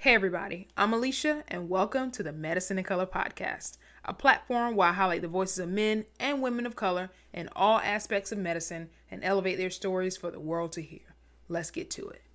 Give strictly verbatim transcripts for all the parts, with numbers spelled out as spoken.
Hey everybody, I'm Alicia and welcome to the Medicine in Color podcast, a platform where I highlight the voices of men and women of color in all aspects of medicine and elevate their stories for the world to hear. Let's get to it.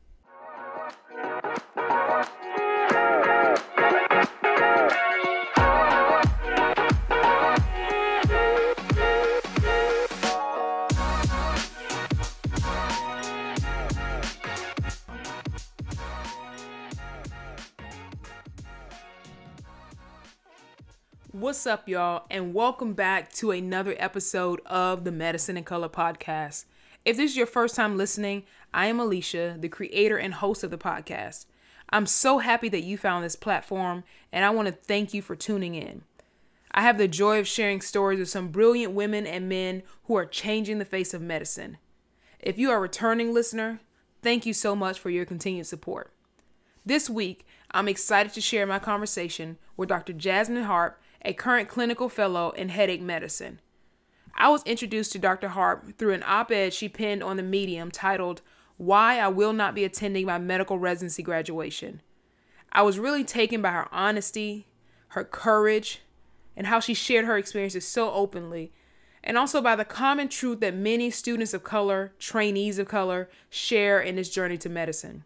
What's up, y'all, and welcome back to another episode of the Medicine in Color podcast. If this is your first time listening, I am Alicia, the creator and host of the podcast. I'm so happy that you found this platform, and I want to thank you for tuning in. I have the joy of sharing stories of some brilliant women and men who are changing the face of medicine. If you are a returning listener, thank you so much for your continued support. This week, I'm excited to share my conversation with Doctor Jasmine Harp, a current clinical fellow in headache medicine. I was introduced to Doctor Harp through an op-ed she penned on the Medium titled, "Why I Will Not Be Attending My Medical Residency Graduation." I was really taken by her honesty, her courage, and how she shared her experiences so openly, and also by the common truth that many students of color, trainees of color, share in this journey to medicine.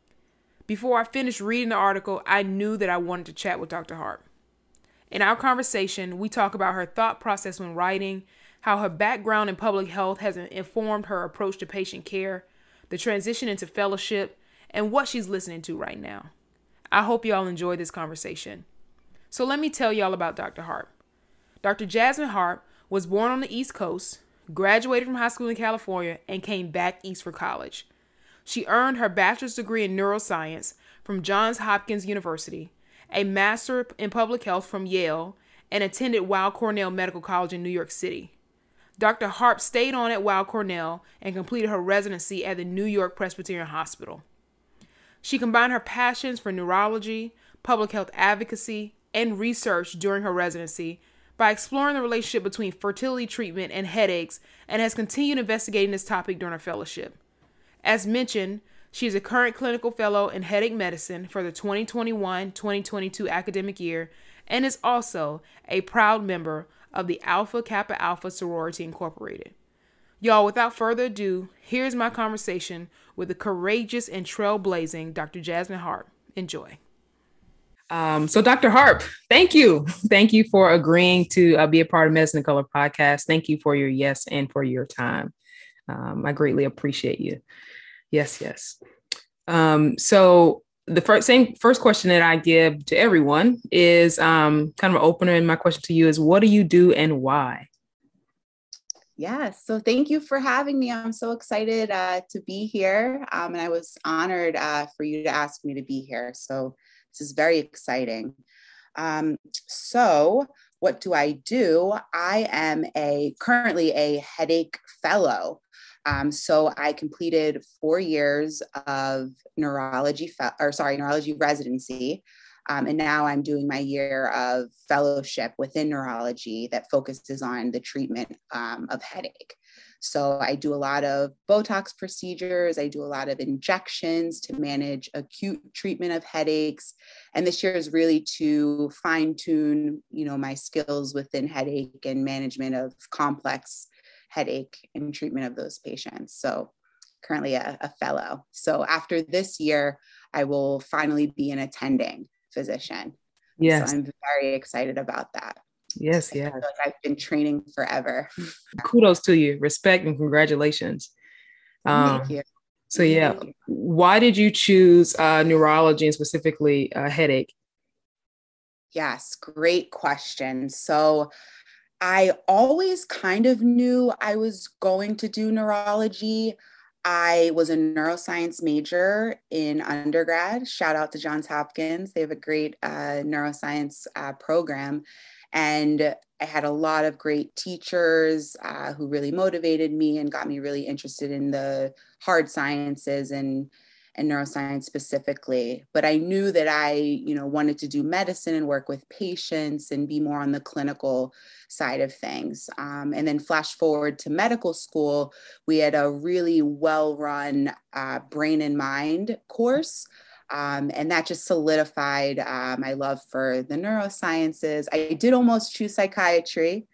Before I finished reading the article, I knew that I wanted to chat with Doctor Harp. In our conversation, we talk about her thought process when writing, how her background in public health has informed her approach to patient care, the transition into fellowship, and what she's listening to right now. I hope y'all enjoy this conversation. So let me tell y'all about Doctor Harp. Doctor Jasmine Harp was born on the East Coast, graduated from high school in California, and came back east for college. She earned her bachelor's degree in neuroscience from Johns Hopkins University, a master in public health from Yale, and attended Weill Cornell Medical College in New York City. Doctor Harp stayed on at Weill Cornell and completed her residency at the New York Presbyterian Hospital. She combined her passions for neurology, public health advocacy, and research during her residency by exploring the relationship between fertility treatment and headaches, and has continued investigating this topic during her fellowship. As mentioned, she is a current clinical fellow in headache medicine for the twenty twenty-one twenty twenty-two academic year and is also a proud member of the Alpha Kappa Alpha Sorority Incorporated. Y'all, without further ado, here's my conversation with the courageous and trailblazing Doctor Jasmine Harp. Enjoy. Um, so Doctor Harp, thank you. Thank you for agreeing to uh, be a part of Medicine in Color podcast. Thank you for your yes and for your time. Um, I greatly appreciate you. Yes, yes. Um, so the first same first question that I give to everyone is um, kind of an opener. And my question to you is, what do you do and why? Yes. So thank you for having me. I'm so excited uh, to be here. Um, and I was honored uh, for you to ask me to be here. So this is very exciting. Um, so what do I do? I am a currently a headache fellow. Um, so I completed four years of neurology, fe- or sorry, neurology residency. Um, and now I'm doing my year of fellowship within neurology that focuses on the treatment um, of headache. So I do a lot of Botox procedures. I do a lot of injections to manage acute treatment of headaches. And this year is really to fine tune, you know, my skills within headache and management of complex headache and treatment of those patients. So currently a, a fellow. So after this year, I will finally be an attending physician. Yes. So I'm very excited about that. Yes, yes. I feel like I've been training forever. Kudos to you. Respect and congratulations. Thank um, you. So yeah, why did you choose uh, neurology and specifically uh, headache? Yes, great question. So I always kind of knew I was going to do neurology. I was a neuroscience major in undergrad. Shout out to Johns Hopkins. They have a great uh, neuroscience uh, program. And I had a lot of great teachers uh, who really motivated me and got me really interested in the hard sciences and and neuroscience specifically. But I knew that I, you know, wanted to do medicine and work with patients and be more on the clinical side of things. Um, and then flash forward to medical school, we had a really well-run uh, brain and mind course. Um, and that just solidified uh, my love for the neurosciences. I did almost choose psychiatry.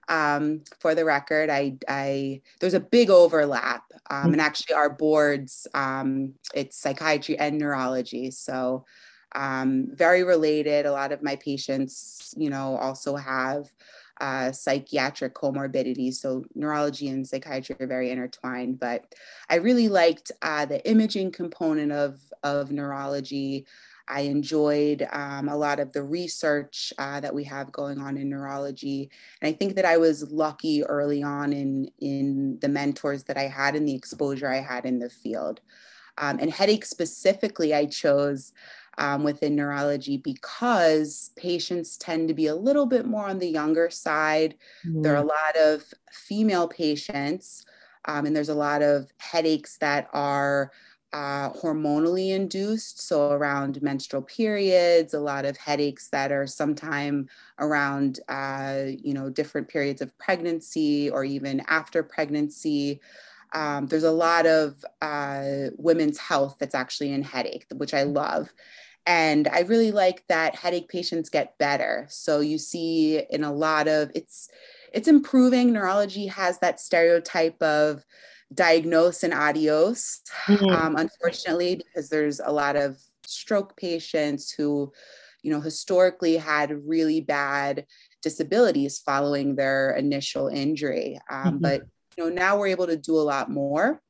Um, for the record, I, I there's a big overlap, um, and actually our boards, um, it's psychiatry and neurology, so um, very related. A lot of my patients, you know, also have uh, psychiatric comorbidities, so neurology and psychiatry are very intertwined. But I really liked uh, the imaging component of of neurology. I enjoyed um, a lot of the research uh, that we have going on in neurology. And I think that I was lucky early on in, in the mentors that I had and the exposure I had in the field. Um, and headache specifically, I chose um, within neurology because patients tend to be a little bit more on the younger side. Mm-hmm. There are a lot of female patients, um, and there's a lot of headaches that are Uh, hormonally induced, so around menstrual periods, a lot of headaches that are sometime around, uh, you know, different periods of pregnancy or even after pregnancy. Um, there's a lot of uh, women's health that's actually in headache, which I love. And I really like that headache patients get better. So you see in a lot of, it's, it's improving. Neurology has that stereotype of diagnose and adios, mm-hmm. um, unfortunately, because there's a lot of stroke patients who, you know, historically had really bad disabilities following their initial injury. Um, mm-hmm. But, you know, now we're able to do a lot more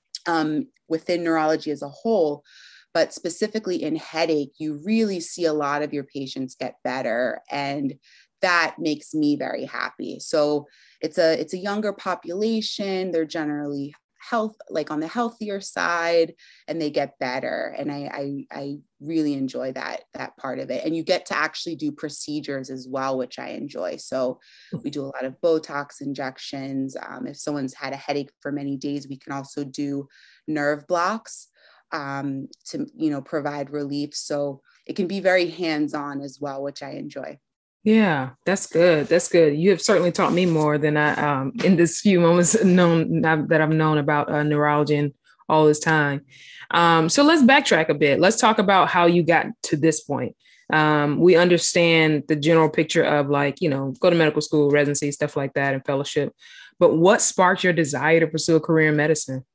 um, within neurology as a whole. But specifically in headache, you really see a lot of your patients get better. And that makes me very happy. So it's a it's a younger population. They're generally health, like on the healthier side, and they get better. And I, I, I really enjoy that, that part of it. And you get to actually do procedures as well, which I enjoy. So we do a lot of Botox injections. Um, if someone's had a headache for many days, we can also do nerve blocks um, to, you know, provide relief. So it can be very hands-on as well, which I enjoy. Yeah, that's good. That's good. You have certainly taught me more than I, um, in this few moments known that I've known about uh, neurology and all this time. Um, so let's backtrack a bit. Let's talk about how you got to this point. Um, we understand the general picture of like, you know, go to medical school, residency, stuff like that, and fellowship. But what sparked your desire to pursue a career in medicine?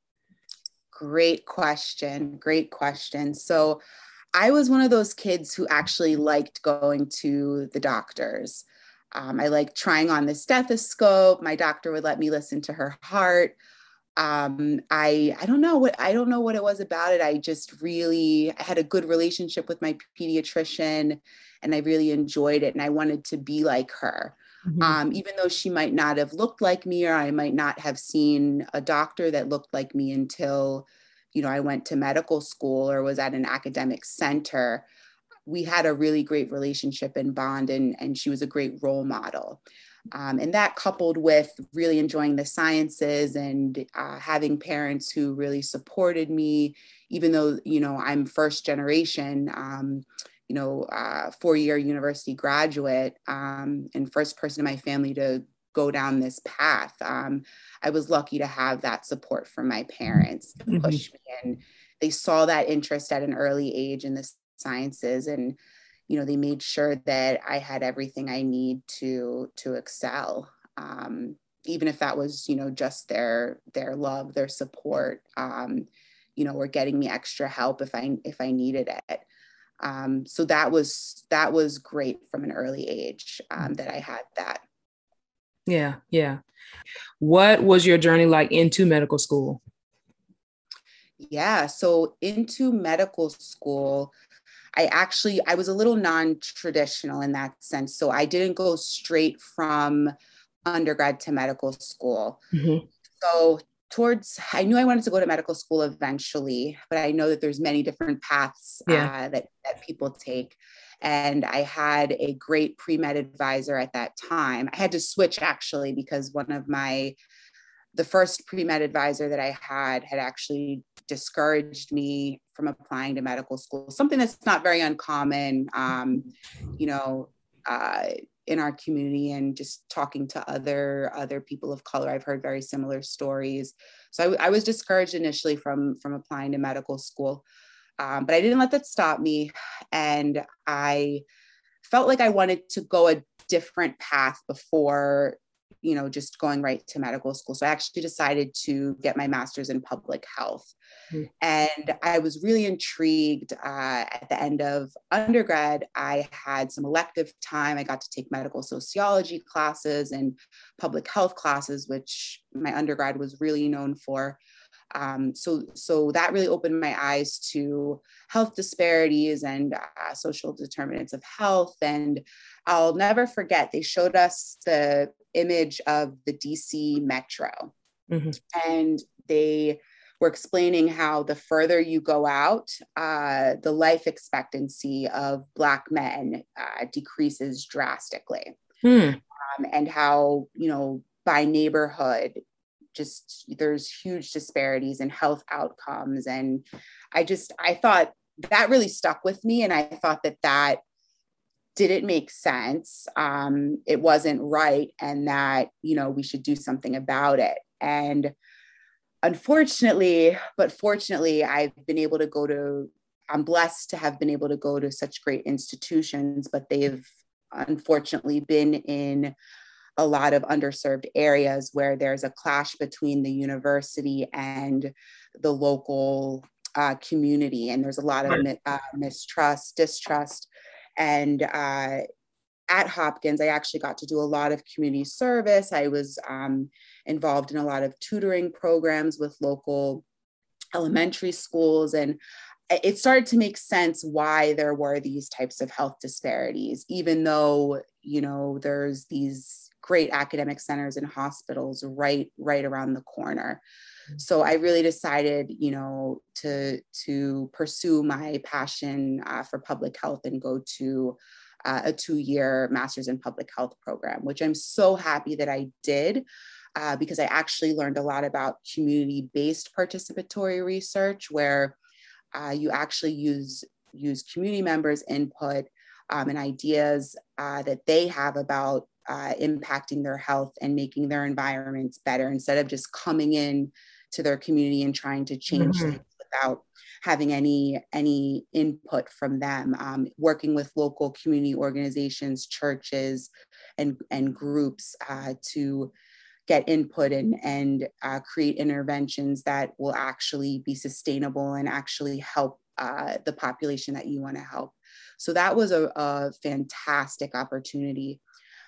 Great question. Great question. So I was one of those kids who actually liked going to the doctors. Um, I liked trying on the stethoscope. My doctor would let me listen to her heart. Um, I I don't know what I don't know what it was about it. I just really I had a good relationship with my pediatrician, and I really enjoyed it. And I wanted to be like her, mm-hmm. um, even though she might not have looked like me, or I might not have seen a doctor that looked like me until, you know, I went to medical school or was at an academic center. We had a really great relationship and bond, and, and she was a great role model. Um, and that coupled with really enjoying the sciences and uh, having parents who really supported me, even though, you know, I'm first generation, um, you know, uh, four-year university graduate um, and first person in my family to go down this path. Um, I was lucky to have that support from my parents to mm-hmm. push me, and they saw that interest at an early age in the sciences, and you know, they made sure that I had everything I need to to excel, um, even if that was, you know, just their their love, their support, um, you know, or getting me extra help if I if I needed it. Um, so that was that was great from an early age um, that I had that. Yeah, yeah. What was your journey like into medical school? Yeah, so into medical school, I actually, I was a little non-traditional in that sense. So I didn't go straight from undergrad to medical school. Mm-hmm. So towards, I knew I wanted to go to medical school eventually, but I know that there's many different paths yeah. uh, that, that people take. And I had a great pre-med advisor at that time. I had to switch actually because one of my, the first pre-med advisor that I had had actually discouraged me from applying to medical school, something that's not very uncommon, um, you know, uh, in our community, and just talking to other other people of color, I've heard very similar stories. So I, I was discouraged initially from, from applying to medical school. Um, but I didn't let that stop me. And I felt like I wanted to go a different path before, you know, just going right to medical school. So I actually decided to get my master's in public health. Mm-hmm. And I was really intrigued. Uh, at the end of undergrad, I had some elective time. I got to take medical sociology classes and public health classes, which my undergrad was really known for. Um, so, so that really opened my eyes to health disparities and uh, social determinants of health. And I'll never forget, they showed us the image of the D C Metro. Mm-hmm. And they were explaining how the further you go out, uh, the life expectancy of Black men uh, decreases drastically. Hmm. Um, and how, you know, by neighborhood, just there's huge disparities in health outcomes. And I just, I thought that really stuck with me. And I thought that that didn't make sense. Um, it wasn't right. And that, you know, we should do something about it. And unfortunately, but fortunately, I've been able to go to, I'm blessed to have been able to go to such great institutions, but they've unfortunately been in a lot of underserved areas where there's a clash between the university and the local uh, community. And there's a lot of uh, mistrust, distrust. And uh, at Hopkins, I actually got to do a lot of community service. I was um, involved in a lot of tutoring programs with local elementary schools. And it started to make sense why there were these types of health disparities, even though, you know, there's these great academic centers and hospitals right, right around the corner. So I really decided, you know, to, to pursue my passion uh, for public health and go to uh, a two-year master's in public health program, which I'm so happy that I did uh, because I actually learned a lot about community-based participatory research where uh, you actually use, use community members' input um, and ideas uh, that they have about Uh, impacting their health and making their environments better instead of just coming in to their community and trying to change mm-hmm. things without having any any input from them. Um, working with local community organizations, churches, and and groups uh, to get input and and uh, create interventions that will actually be sustainable and actually help uh, the population that you want to help. So that was a, a fantastic opportunity.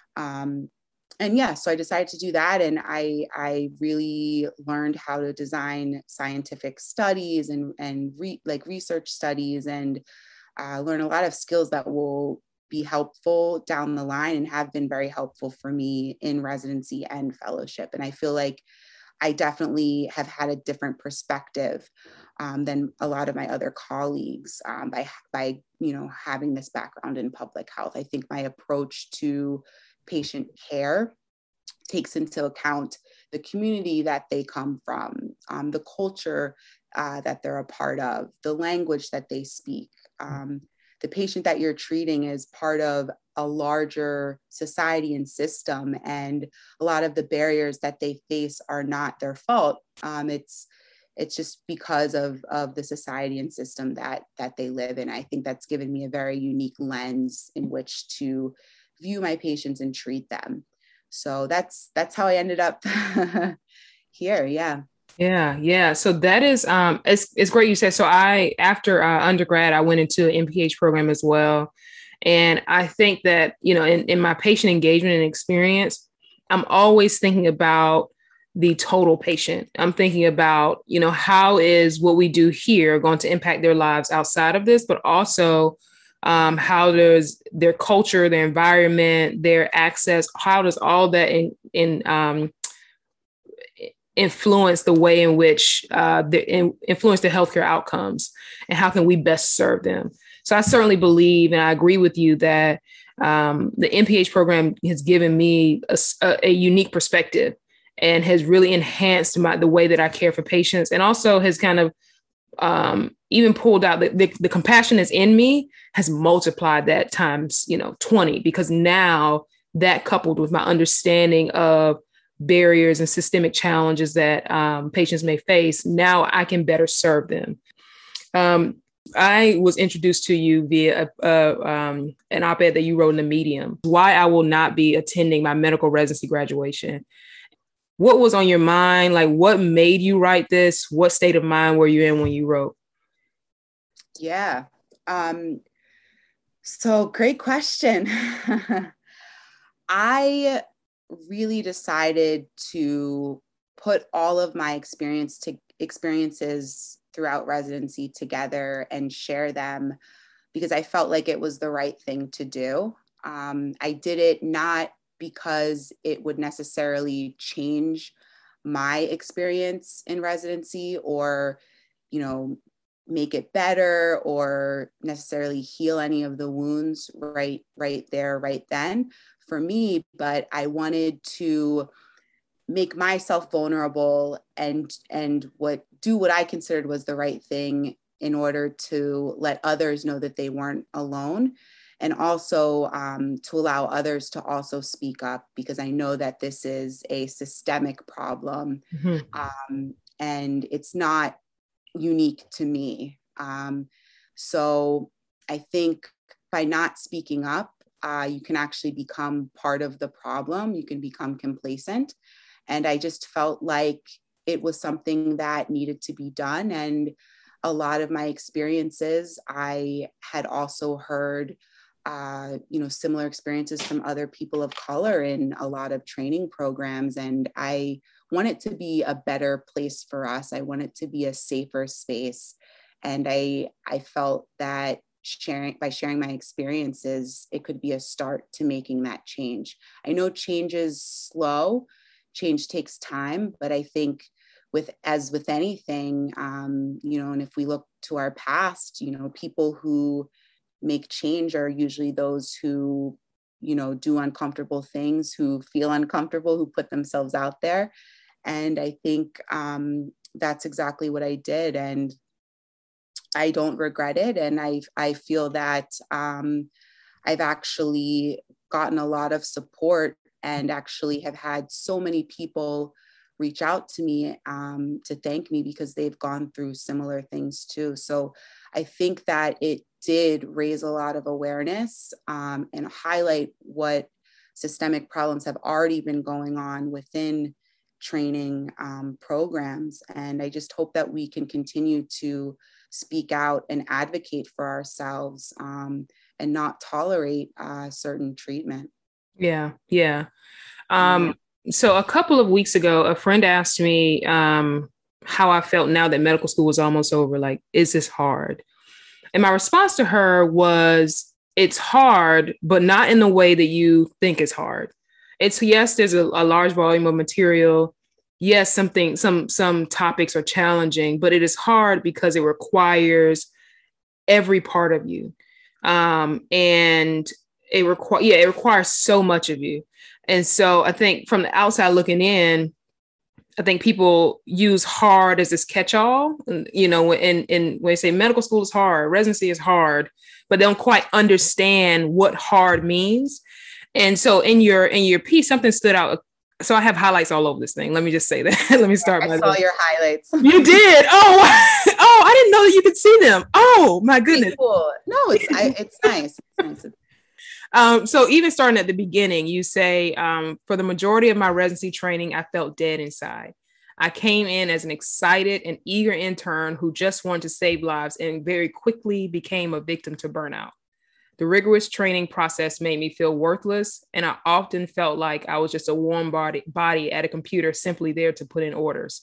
Um, and yeah, so I decided to do that. And I, I really learned how to design scientific studies and, and re, like research studies and uh, learn a lot of skills that will be helpful down the line and have been very helpful for me in residency and fellowship. And I feel like I definitely have had a different perspective um, than a lot of my other colleagues um, by, by, you know, having this background in public health. I think my approach to patient care takes into account the community that they come from, um, the culture uh, that they're a part of, the language that they speak. Um, the patient that you're treating is part of a larger society and system, and a lot of the barriers that they face are not their fault. Um, it's it's just because of, of the society and system that, that they live in. I think that's given me a very unique lens in which to view my patients and treat them. So that's that's how I ended up here. Yeah. Yeah. Yeah. So that is, um, it's, it's great you said. So I, after uh, undergrad, I went into an M P H program as well. And I think that, you know, in, in my patient engagement and experience, I'm always thinking about the total patient. I'm thinking about, you know, how is what we do here going to impact their lives outside of this, but also Um, how does their culture, their environment, their access, how does all that in, in um, influence the way in which uh, the in, influence the healthcare outcomes, and how can we best serve them? So I certainly believe, and I agree with you that um, the M P H program has given me a, a, a unique perspective and has really enhanced my, the way that I care for patients, and also has kind of um, even pulled out the, the, the compassion that's in me has multiplied that times, you know, twenty, because now that coupled with my understanding of barriers and systemic challenges that um, patients may face, now I can better serve them. Um, I was introduced to you via a, a, um, an op-ed that you wrote in the Medium, why I will not be attending my medical residency graduation. What was on your mind? Like, what made you write this? What state of mind were you in when you wrote? Yeah. Um, so great question. I really decided to put all of my experience to experiences throughout residency together and share them because I felt like it was the right thing to do. Um, I did it not because it would necessarily change my experience in residency or, you know, make it better or necessarily heal any of the wounds right, right there, right then for me, but I wanted to make myself vulnerable and and what do what I considered was the right thing in order to let others know that they weren't alone, and also um, to allow others to also speak up because I know that this is a systemic problem, mm-hmm. um, and it's not unique to me. Um, so I think by not speaking up, uh, you can actually become part of the problem. You can become complacent. And I just felt like it was something that needed to be done. And a lot of my experiences, I had also heard, uh, you know, similar experiences from other people of color in a lot of training programs. And I want it to be a better place for us. I want it to be a safer space. And I, I felt that sharing by sharing my experiences, it could be a start to making that change. I know change is slow. Change takes time, but I think with, as with anything, um, you know, and if we look to our past, you know, people who make change are usually those who, you know, do uncomfortable things, who feel uncomfortable, who put themselves out there. And I think um, that's exactly what I did. And I don't regret it. And I, I feel that um, I've actually gotten a lot of support and actually have had so many people reach out to me um, to thank me because they've gone through similar things too. So I think that it did raise a lot of awareness um, and highlight what systemic problems have already been going on within training um, programs. And I just hope that we can continue to speak out and advocate for ourselves um, and not tolerate uh, certain treatment. Yeah, yeah. Um, so a couple of weeks ago, a friend asked me um, how I felt now that medical school was almost over. Like, is this hard? And my response to her was, it's hard, but not in the way that you think it's hard. It's yes, there's a, a large volume of material. Yes, something, some, some topics are challenging, but it is hard because it requires every part of you. Um, and it requires, yeah, it requires so much of you. And so I think from the outside looking in, I think people use hard as this catch-all, you know, and, and when they say medical school is hard, residency is hard, but they don't quite understand what hard means. And so in your, in your piece, something stood out. So I have highlights all over this thing. Let me just say that. Let me start. I by saw this. your highlights. You did. Oh, oh, I didn't know that you could see them. Oh my goodness. Cool. No, it's, I, it's nice. It's nice. Um, so even starting at the beginning, you say, um, for the majority of my residency training, I felt dead inside. I came in as an excited and eager intern who just wanted to save lives and very quickly became a victim to burnout. The rigorous training process made me feel worthless, and I often felt like I was just a warm body, body at a computer simply there to put in orders.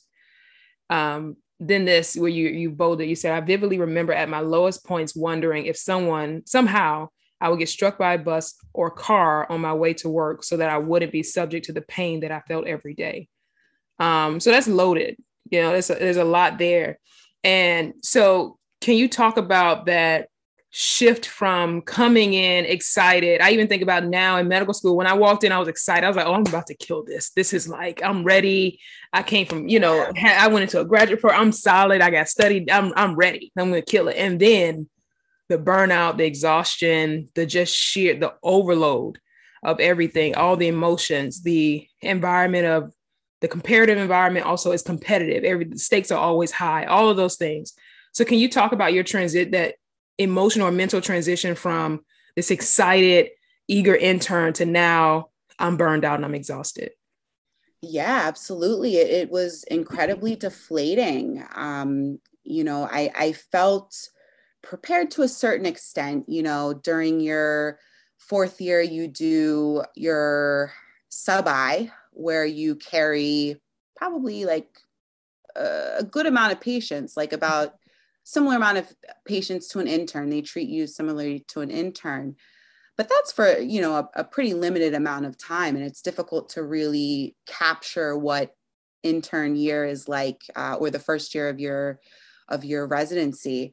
Um, then this, where you, you bolded, you said, I vividly remember at my lowest points wondering if someone, somehow, I would get struck by a bus or car on my way to work so that I wouldn't be subject to the pain that I felt every day. Um, so that's loaded, you know, there's a, there's a lot there. And so can you talk about that shift from coming in excited? I even think about now in medical school, when I walked in, I was excited. I was like, oh, I'm about to kill this. This is like, I'm ready. I came from, you know, I went into a graduate program. I'm solid. I got studied. I'm, I'm ready. I'm going to kill it. And then the burnout, the exhaustion, the just sheer, the overload of everything, all the emotions, the environment of the comparative environment also is competitive. Every the stakes are always high, all of those things. So can you talk about your transit, that emotional or mental transition from this excited, eager intern to now I'm burned out and I'm exhausted? Yeah, absolutely. It, it was incredibly deflating. Um, you know, I, I felt prepared to a certain extent. You know, during your fourth year, you do your sub-I, where you carry probably like a, a good amount of patients, like about similar amount of patients to an intern. They treat you similarly to an intern, but that's for, you know, a, a pretty limited amount of time. And it's difficult to really capture what intern year is like, uh, or the first year of your, of your residency.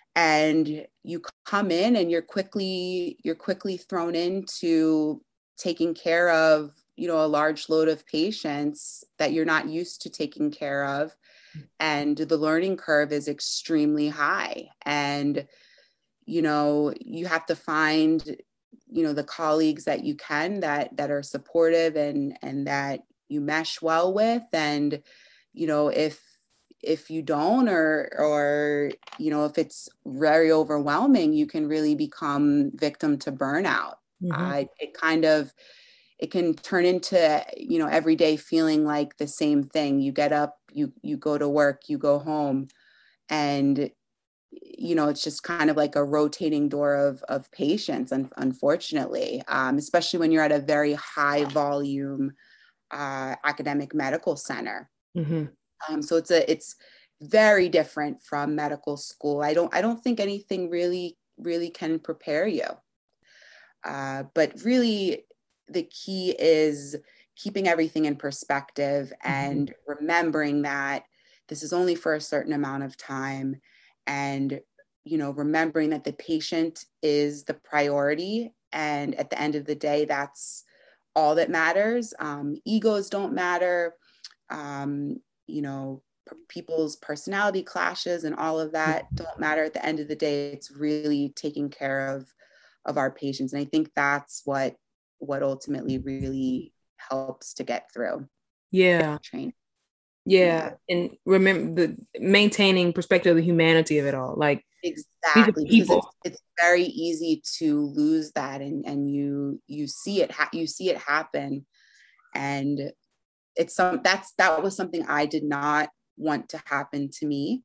And you come in and you're quickly, you're quickly thrown into taking care of, you know, a large load of patients that you're not used to taking care of. And the learning curve is extremely high. And, you know, you have to find, you know, the colleagues that you can, that that are supportive and and that you mesh well with. And, you know, if if you don't, or or you know, if it's very overwhelming, you can really become victim to burnout. Mm-hmm. uh, it kind of it can turn into, you know, every day feeling like the same thing. You get up, you you go to work, you go home, and you know, it's just kind of like a rotating door of, of patients, un- unfortunately, um, especially when you're at a very high volume uh, academic medical center. Mm-hmm. Um, so it's a, it's very different from medical school. I don't, I don't think anything really, really can prepare you. Uh, but really the key is keeping everything in perspective and mm-hmm. remembering that this is only for a certain amount of time. And, you know, remembering that the patient is the priority. And at the end of the day, that's all that matters. Um, egos don't matter. Um, you know, p- people's personality clashes and all of that don't matter. At the end of the day, it's really taking care of, of our patients. And I think that's what, what ultimately really helps to get through. Yeah. Train. Yeah. yeah. And remember the maintaining perspective of the humanity of it all. Like exactly, because it's, it's very easy to lose that, and, and you you see it ha- you see it happen. And it's some that's that was something I did not want to happen to me.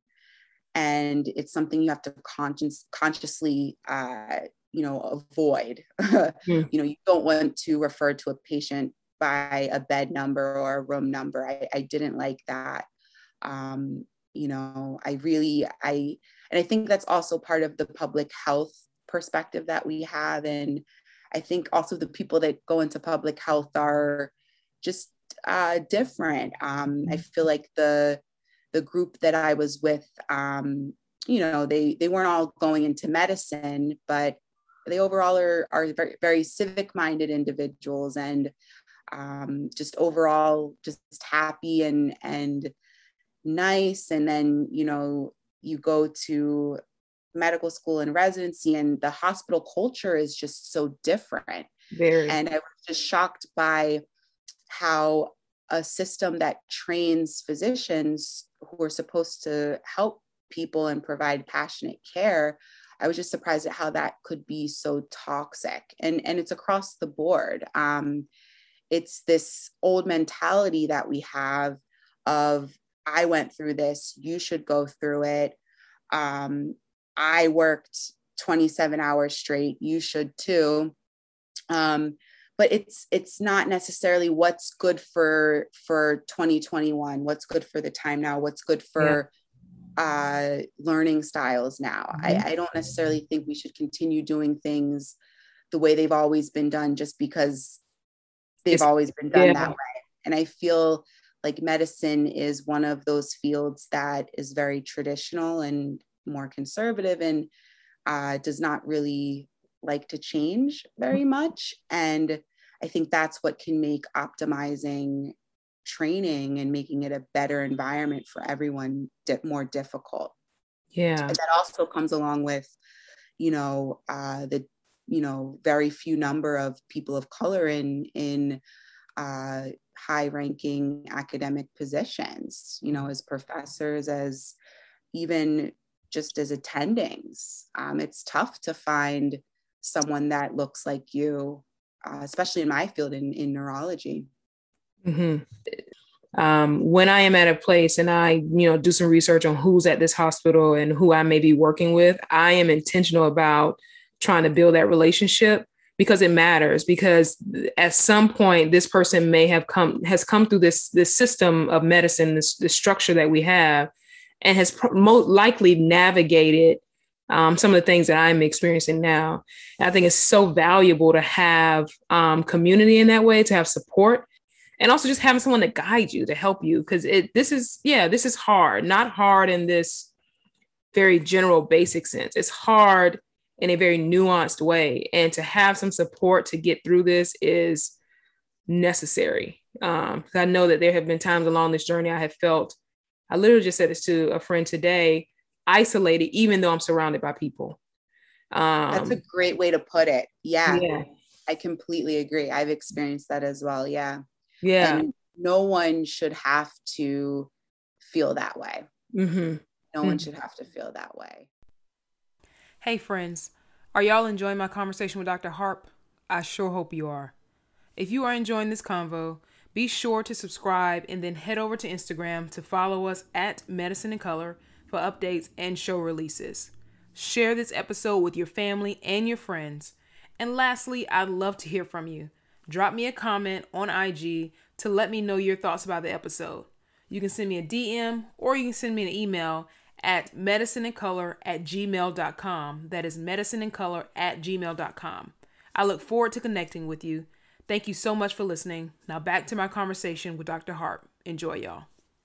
And it's something you have to conscious consciously uh, you know, avoid. mm. You know, you don't want to refer to a patient by a bed number or a room number. I, I didn't like that. Um, you know, I really, I, and I think that's also part of the public health perspective that we have. And I think also the people that go into public health are just uh, different. Um, I feel like the, the group that I was with, um, you know, they, they weren't all going into medicine, but they overall are, are very, very civic minded individuals, and um, just overall just happy and, and nice. And then, you know, you go to medical school and residency, and the hospital culture is just so different. Very. And I was just shocked by how a system that trains physicians who are supposed to help people and provide passionate care, I was just surprised at how that could be so toxic. And, and it's across the board. Um, it's this old mentality that we have of, I went through this, you should go through it. Um, I worked twenty-seven hours straight, you should too. Um, but it's it's not necessarily what's good for for twenty twenty-one, what's good for the time now, what's good for yeah. uh, learning styles now. Mm-hmm. I, I don't necessarily think we should continue doing things the way they've always been done just because they've it's, always been done yeah. that way. And I feel like medicine is one of those fields that is very traditional and more conservative, and uh, does not really like to change very much. And I think that's what can make optimizing training and making it a better environment for everyone di- more difficult. Yeah. And that also comes along with, you know, uh, the, you know, very few number of people of color in, in uh, high ranking academic positions, you know, as professors, as even, just as attendings. Um, it's tough to find someone that looks like you, uh, especially in my field in, in neurology. Mm-hmm. Um, when I am at a place and I, you know, do some research on who's at this hospital and who I may be working with, I am intentional about trying to build that relationship because it matters. Because at some point, this person may have come, has come through this, this system of medicine, this, this structure that we have, and has pro- most likely navigated um, some of the things that I'm experiencing now. And I think it's so valuable to have um, community in that way, to have support. And also just having someone to guide you, to help you, because it this is, yeah, this is hard, not hard in this very general basic sense. It's hard in a very nuanced way. And to have some support to get through this is necessary. Um, I know that there have been times along this journey I have felt, I literally just said this to a friend today, isolated, even though I'm surrounded by people. Um, That's a great way to put it. Yeah, yeah. I completely agree. I've experienced that as well. Yeah. Yeah. And no one should have to feel that way. Mm-hmm. No mm-hmm. one should have to feel that way. Hey friends, are y'all enjoying my conversation with Doctor Harp? I sure hope you are. If you are enjoying this convo, be sure to subscribe and then head over to Instagram to follow us at Medicine in Color for updates and show releases. Share this episode with your family and your friends. And lastly, I'd love to hear from you. Drop me a comment on I G to let me know your thoughts about the episode. You can send me a D M or you can send me an email at medicineincolor at gmail dot com. That is medicineincolor at gmail dot com. I look forward to connecting with you. Thank you so much for listening. Now back to my conversation with Doctor Harp. Enjoy, y'all.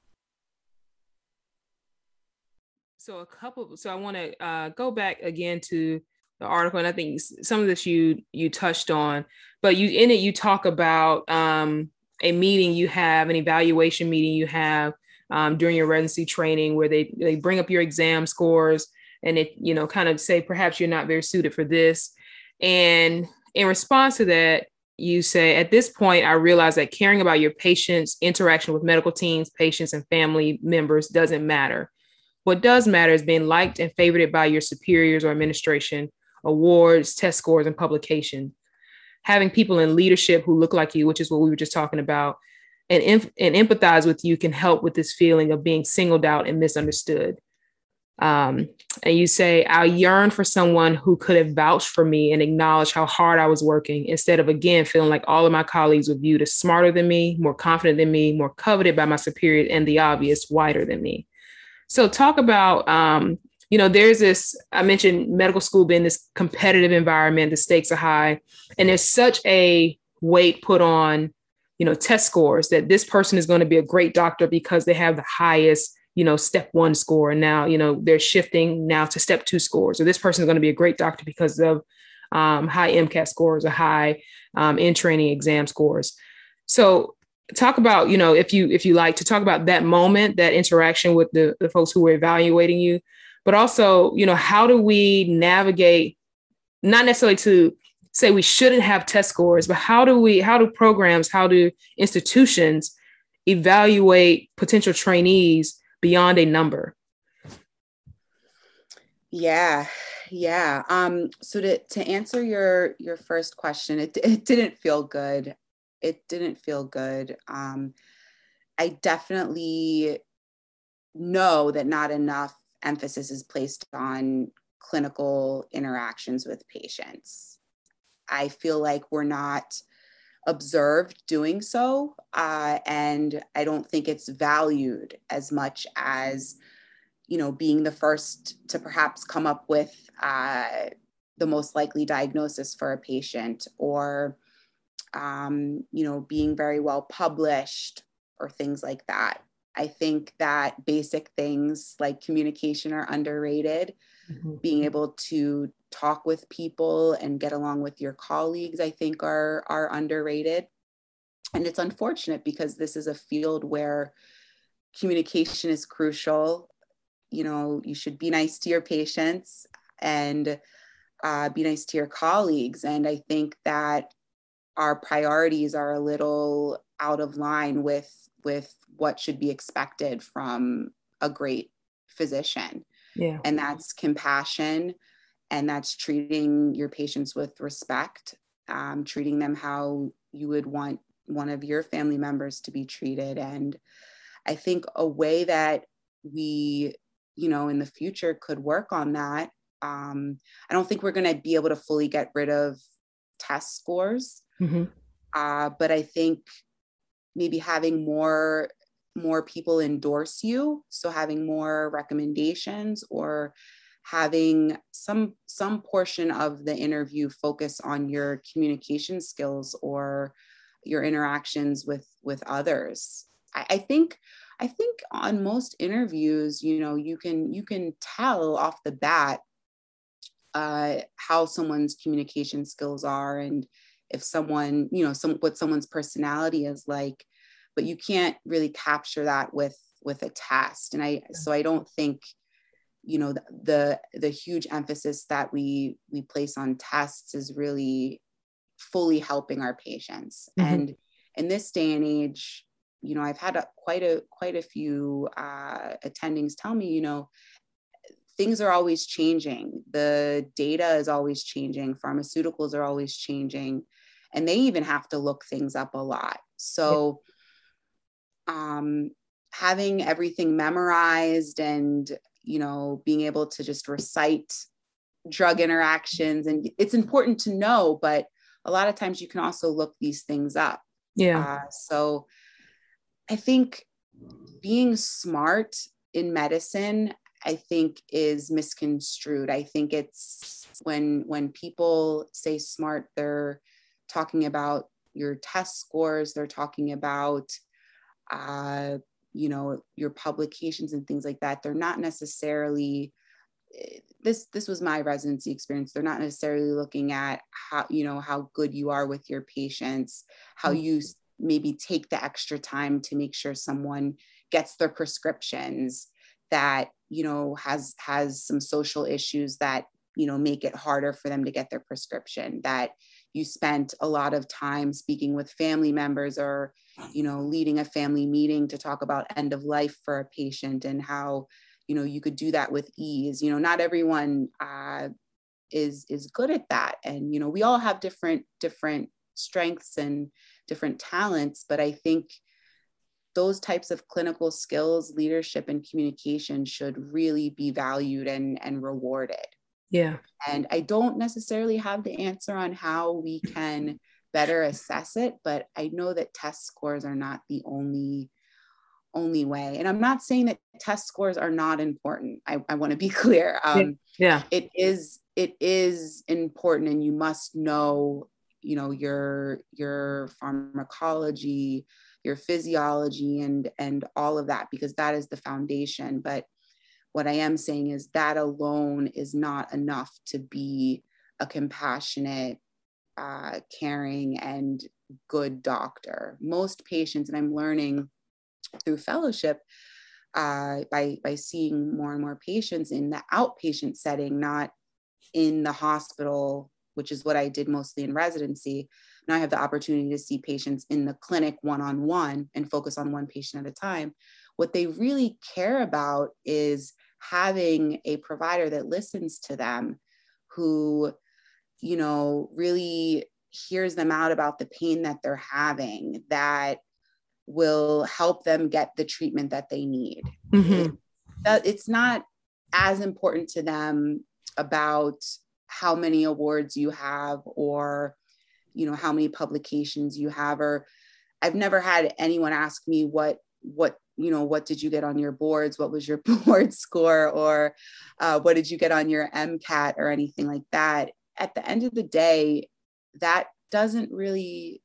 So a couple, so I want to uh, go back again to the article, and I think some of this you you touched on, but you in it you talk about um, a meeting you have, an evaluation meeting you have um, during your residency training, where they they bring up your exam scores and it you know kind of say perhaps you're not very suited for this, and in response to that, you say, at this point, I realize that caring about your patients' interaction with medical teams, patients, and family members doesn't matter. What does matter is being liked and favored by your superiors or administration, awards, test scores, and publication. Having people in leadership who look like you, which is what we were just talking about, and, em- and empathize with you can help with this feeling of being singled out and misunderstood. Um, and you say, I yearn for someone who could have vouched for me and acknowledged how hard I was working, instead of, again, feeling like all of my colleagues were viewed as smarter than me, more confident than me, more coveted by my superiors, and the obvious, whiter than me. So talk about, um, you know, there's this, I mentioned medical school being this competitive environment, the stakes are high, and there's such a weight put on, you know, test scores that this person is going to be a great doctor because they have the highest, you know, step one score. And now, you know, they're shifting now to step two scores. Or this person is going to be a great doctor because of um, high MCAT scores or high um, in training exam scores. So talk about, you know, if you if you like to talk about that moment, that interaction with the, the folks who were evaluating you, but also, you know, how do we navigate, not necessarily to say we shouldn't have test scores, but how do we, how do programs, how do institutions evaluate potential trainees beyond a number? Yeah, yeah. Um, so to, to answer your, your first question, it, it didn't feel good. It didn't feel good. Um, I definitely know that not enough emphasis is placed on clinical interactions with patients. I feel like we're not observed doing so, uh, and I don't think it's valued as much as, you know, being the first to perhaps come up with uh, the most likely diagnosis for a patient, or um, you know, being very well published or things like that. I think that basic things like communication are underrated. Mm-hmm. Being able to talk with people and get along with your colleagues, I think are, are underrated. And it's unfortunate because this is a field where communication is crucial. You know, you should be nice to your patients and uh, be nice to your colleagues. And I think that our priorities are a little out of line with, with what should be expected from a great physician. Yeah. And that's compassion, and that's treating your patients with respect, um, treating them how you would want one of your family members to be treated. And I think a way that we, you know, in the future could work on that. Um, I don't think we're going to be able to fully get rid of test scores, Mm-hmm. uh, but I think maybe having more more people endorse you, so having more recommendations, or having some some portion of the interview focus on your communication skills or your interactions with with others. I, I think I think on most interviews, you know, you can you can tell off the bat uh, how someone's communication skills are, and if someone, you know, some what someone's personality is like, but you can't really capture that with with a test. And I so I don't think, you know, the the, the huge emphasis that we we place on tests is really fully helping our patients. Mm-hmm. And in this day and age, you know, I've had a, quite a quite a few uh, attendings tell me, you know, things are always changing. The data is always changing. Pharmaceuticals are always changing, and they even have to look things up a lot. So um, having everything memorized, and, you know, being able to just recite drug interactions, and it's important to know, but a lot of times you can also look these things up. Yeah. Uh, so I think being smart in medicine, I think, is misconstrued. I think it's when when people say smart, they're talking about your test scores, they're talking about uh, you know, your publications and things like that. They're not necessarily, this this was my residency experience, they're not necessarily looking at how, you know, how good you are with your patients, how you maybe take the extra time to make sure someone gets their prescriptions, that, you know, has has some social issues that, you know, make it harder for them to get their prescription, that you spent a lot of time speaking with family members, or, you know, leading a family meeting to talk about end of life for a patient, and how, you know, you could do that with ease. You know, not everyone uh, is is good at that, and, you know, we all have different different strengths and different talents, but I think those types of clinical skills, leadership and communication, should really be valued and, and rewarded. Yeah. And I don't necessarily have the answer on how we can better assess it, but I know that test scores are not the only only way. And I'm not saying that test scores are not important. I, I want to be clear. Um, yeah. It is it is important, and you must know, you know, your your pharmacology, your physiology, and and all of that, because that is the foundation. But what I am saying is that alone is not enough to be a compassionate, uh, caring, and good doctor. Most patients, and I'm learning through fellowship, uh, by by seeing more and more patients in the outpatient setting, not in the hospital, which is what I did mostly in residency. Now I have the opportunity to see patients in the clinic one-on-one and focus on one patient at a time. What they really care about is having a provider that listens to them, who, you know, really hears them out about the pain that they're having, that will help them get the treatment that they need. Mm-hmm. It, that it's not as important to them about how many awards you have, or, you know, how many publications you have. Or I've never had anyone ask me what what you know what did you get on your boards, what was your board score, or uh, what did you get on your MCAT, or anything like that. At the end of the day, that doesn't really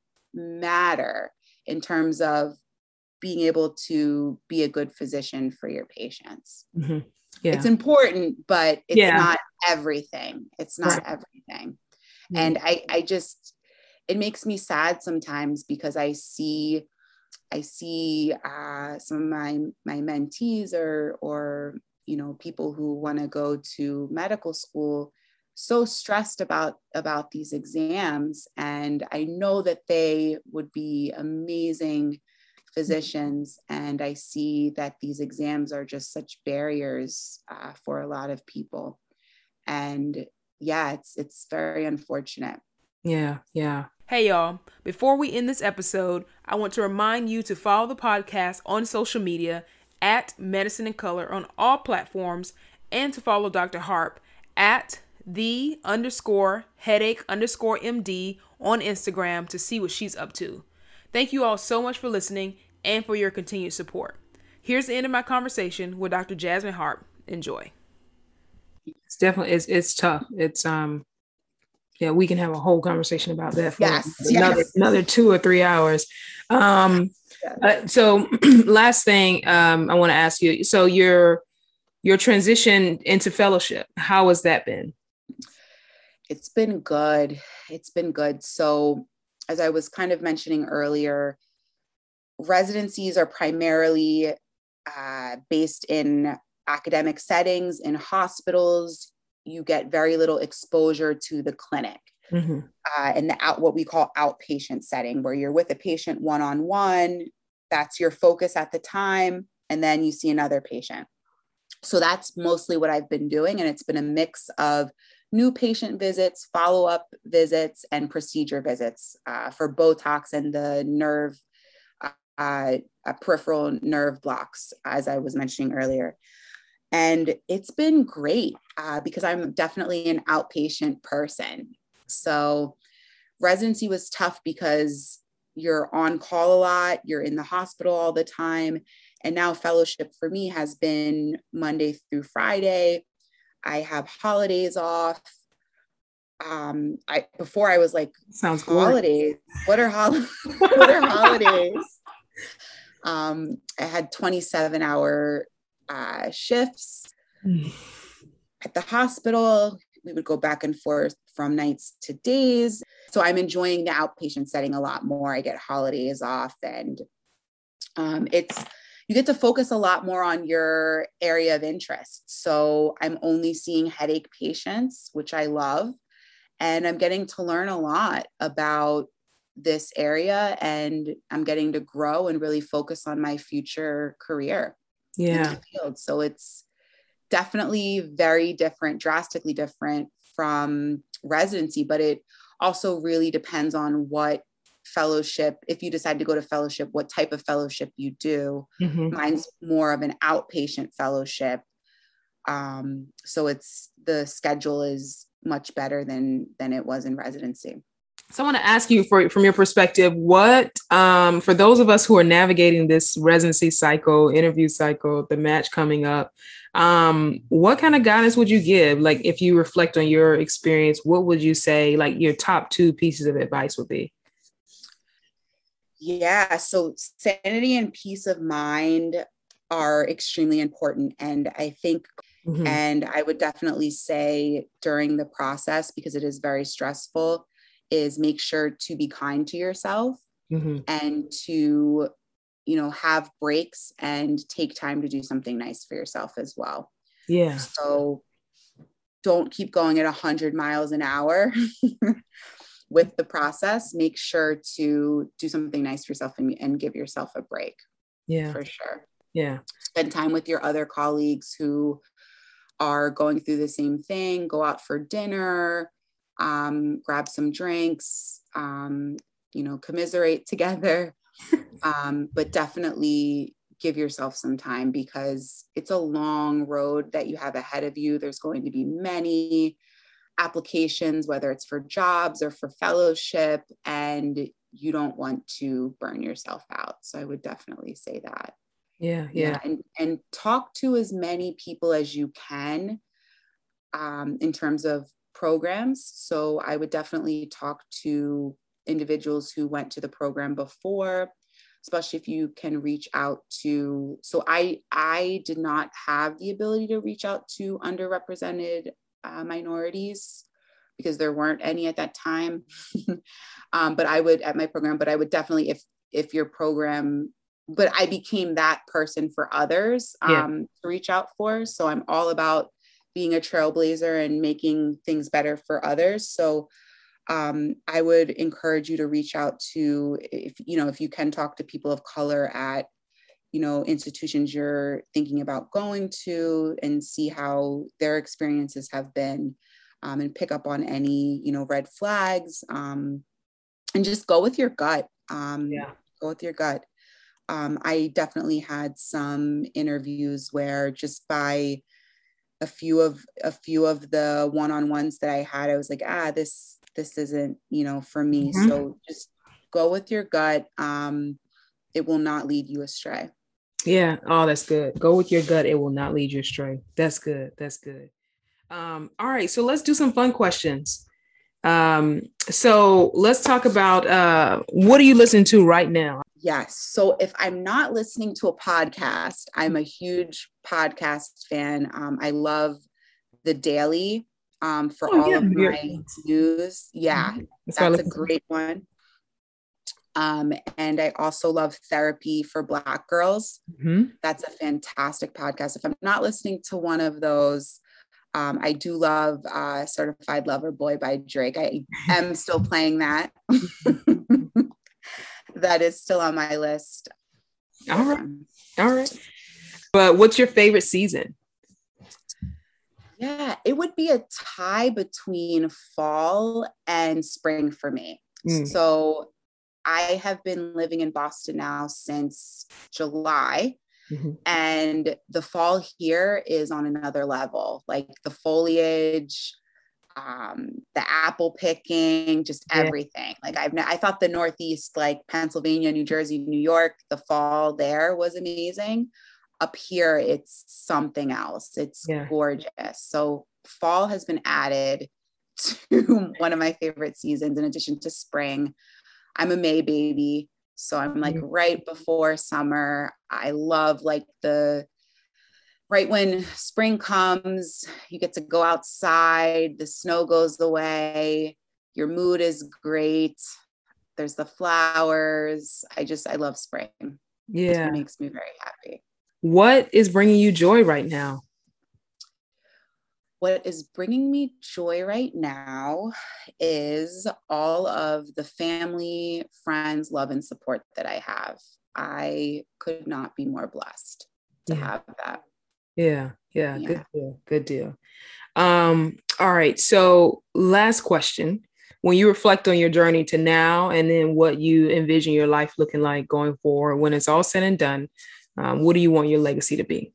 matter in terms of being able to be a good physician for your patients. Mm-hmm. Yeah. It's important, but it's yeah. not everything. It's not right. everything. Mm-hmm. And I, I just, it makes me sad sometimes, because I see, I see uh, some of my, my mentees, or, or, you know, people who want to go to medical school, so stressed about, about these exams. And I know that they would be amazing physicians, and I see that these exams are just such barriers uh, for a lot of people. And yeah, it's it's very unfortunate. Yeah, yeah. Hey y'all, before we end this episode, I want to remind you to follow the podcast on social media at Medicine in Color on all platforms, and to follow Doctor Harp at the underscore headache underscore M D on Instagram to see what she's up to. Thank you all so much for listening and for your continued support. Here's the end of my conversation with Doctor Jasmine Harp. Enjoy. It's definitely, it's, it's tough. It's, um, yeah, we can have a whole conversation about that for yes, another, yes. another two or three hours. Um, yes. uh, so last thing um, I want to ask you. So your, your transition into fellowship, how has that been? It's been good. It's been good. So as I was kind of mentioning earlier, residencies are primarily uh, based in academic settings, in hospitals. You get very little exposure to the clinic mm-hmm. uh, and the out, what we call outpatient setting, where you're with a patient one-on-one. That's your focus at the time. And then you see another patient. So that's mostly what I've been doing. And it's been a mix of new patient visits, follow-up visits, and procedure visits uh, for Botox and the nerve, uh, uh, peripheral nerve blocks, as I was mentioning earlier. And it's been great uh, because I'm definitely an outpatient person. So residency was tough because you're on call a lot, you're in the hospital all the time. And now fellowship for me has been Monday through Friday. I have holidays off. Um, I before I was like, sounds holidays. Good. What are hol- What are holidays? Um, I had twenty-seven hour uh, shifts at the hospital. We would go back and forth from nights to days. So I'm enjoying the outpatient setting a lot more. I get holidays off, and um, it's you get to focus a lot more on your area of interest. So I'm only seeing headache patients, which I love. And I'm getting to learn a lot about this area, and I'm getting to grow and really focus on my future career yeah. in the field. So it's definitely very different, drastically different from residency, but it also really depends on what fellowship, if you decide to go to fellowship, what type of fellowship you do. Mm-hmm. Mine's more of an outpatient fellowship. Um, so it's, the schedule is much better than, than it was in residency. So I want to ask you, for, from your perspective, what, um, for those of us who are navigating this residency cycle, interview cycle, the match coming up, um, what kind of guidance would you give? Like, if you reflect on your experience, what would you say, like, your top two pieces of advice would be? Yeah, so sanity and peace of mind are extremely important. And I think, mm-hmm. and I would definitely say during the process, because it is very stressful, is make sure to be kind to yourself mm-hmm. and to, you know, have breaks and take time to do something nice for yourself as well. Yeah. So don't keep going at a hundred miles an hour with the process. Make sure to do something nice for yourself and, and give yourself a break. Yeah, for sure. Yeah. Spend time with your other colleagues who are going through the same thing. Go out for dinner. Um, grab some drinks, um, you know, commiserate together, um, but definitely give yourself some time, because it's a long road that you have ahead of you. There's going to be many applications, whether it's for jobs or for fellowship, and you don't want to burn yourself out. So I would definitely say that. Yeah, yeah. yeah and, and talk to as many people as you can um, in terms of programs. So I would definitely talk to individuals who went to the program before, especially if you can reach out to, so I, I did not have the ability to reach out to underrepresented uh, minorities because there weren't any at that time. um, but I would at my program, but I would definitely, if, if your program, but I became that person for others um, yeah. to reach out for. So I'm all about being a trailblazer and making things better for others. So um, I would encourage you to reach out to, if you know, if you can talk to people of color at, you know, institutions you're thinking about going to, and see how their experiences have been, um, and pick up on any, you know, red flags, um, and just go with your gut. Um, Yeah. Go with your gut. Um, I definitely had some interviews where just by a few of a few of the one-on-ones that I had, I was like, ah, this this isn't, you know, for me. Mm-hmm. So just go with your gut. Um, it will not lead you astray. Yeah. Oh, that's good. Go with your gut. It will not lead you astray. That's good. That's good. Um, all right. So let's do some fun questions. Um, so let's talk about uh, what are you listening to right now? Yes. So if I'm not listening to a podcast, I'm a huge podcast fan. Um, I love The Daily um, for Oh, all yeah. of You're- my news. Yeah, That's what I that's a listen to. great one. Um, and I also love Therapy for Black Girls. Mhm. That's a fantastic podcast. If I'm not listening to one of those, um, I do love uh, Certified Lover Boy by Drake. I am still playing that. That is still on my list. All right. All right. But what's your favorite season? Yeah, it would be a tie between fall and spring for me. Mm. So I have been living in Boston now since July. Mm-hmm. And the fall here is on another level. Like the foliage, um, the apple picking, just Yeah. everything. Like I've, I thought the Northeast, like Pennsylvania, New Jersey, New York, the fall there was amazing. Up here, it's something else. It's Yeah. gorgeous. So fall has been added to one of my favorite seasons, in addition to spring. I'm a May baby. So I'm like right before summer. I love like the, right when spring comes, you get to go outside, the snow goes away, your mood is great. There's the flowers. I just, I love spring. Yeah. It makes me very happy. What is bringing you joy right now? What is bringing me joy right now is all of the family, friends, love, and support that I have. I could not be more blessed to Yeah. have that. Yeah, yeah, Yeah. good deal, good deal. Um, all right, so last question. When you reflect on your journey to now and then what you envision your life looking like going forward, when it's all said and done, um, what do you want your legacy to be?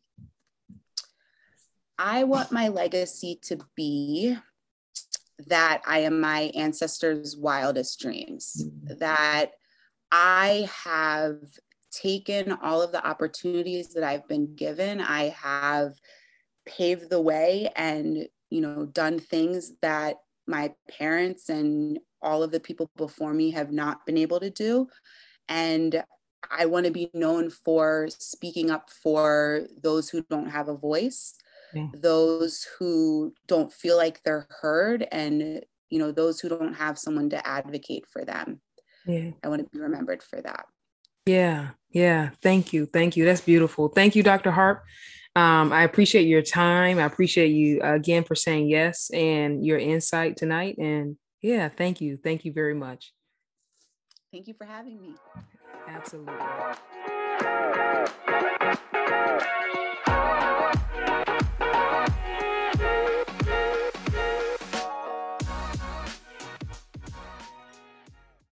I want my legacy to be that I am my ancestors' wildest dreams, Mm-hmm. that I have taken all of the opportunities that I've been given. I have paved the way and, you know, done things that my parents and all of the people before me have not been able to do. And I want to be known for speaking up for those who don't have a voice. Yeah. Those who don't feel like they're heard, and, you know, those who don't have someone to advocate for them. Yeah. I want to be remembered for that. Yeah. Yeah. Thank you. Thank you. That's beautiful. Thank you, Doctor Harp. Um, I appreciate your time. I appreciate you uh, again for saying yes and your insight tonight. And yeah, thank you. Thank you very much. Thank you for having me. Absolutely.